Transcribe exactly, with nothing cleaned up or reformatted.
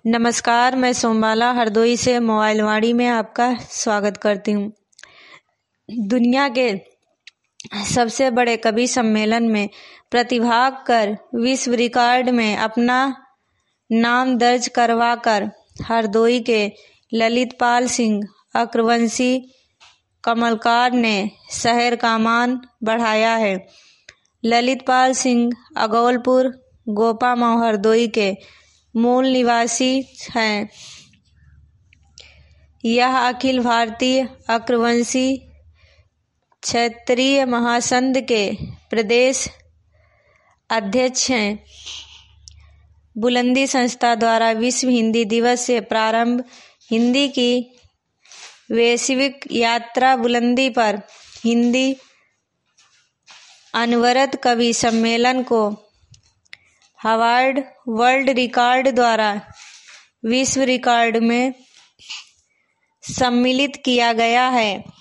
नमस्कार, मैं सोमबाला हरदोई से मोबाइल वाणी में आपका स्वागत करती हूँ। दुनिया के सबसे बड़े कवि सम्मेलन में प्रतिभाग कर विश्व रिकॉर्ड में अपना नाम दर्ज करवाकर हरदोई के ललितपाल सिंह अक्रवंशी कमलकार ने शहर का मान बढ़ाया है। ललितपाल सिंह अगौलपुर गोपामऊ हरदोई के मूल निवासी हैं। यह अखिल भारतीय अक्रवंशी क्षेत्रीय महासंघ के प्रदेश अध्यक्ष हैं। बुलंदी संस्था द्वारा विश्व हिंदी दिवस से प्रारंभ हिंदी की वैश्विक यात्रा बुलंदी पर हिंदी अनवरत कवि सम्मेलन को हार्वर्ड वर्ल्ड रिकॉर्ड द्वारा विश्व रिकॉर्ड में सम्मिलित किया गया है।